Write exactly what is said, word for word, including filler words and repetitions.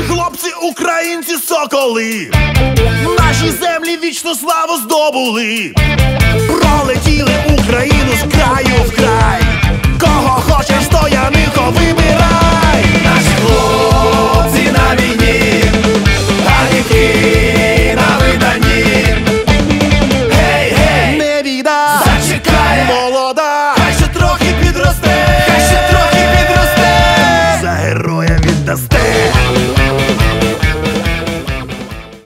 хлопці, українці, соколи, наші землі вічну славу здобули. Про